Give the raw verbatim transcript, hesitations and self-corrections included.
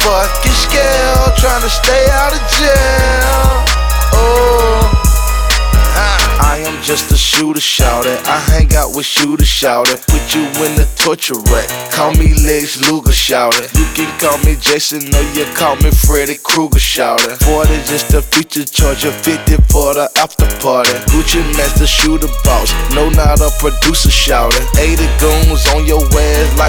fucking scale, trying to stay out of jail. Oh, I am just a shooter, shouter. I hang out with shooters, shouter. Put you in the torture rack. Call me Lex Luger, shouter. You can call me Jason or you call me Freddy Krueger, shouter. forty just a feature charger, fifty for the after party. Gucci master, shooter boss. No, not a producer, shouter. eighty goons on your ass like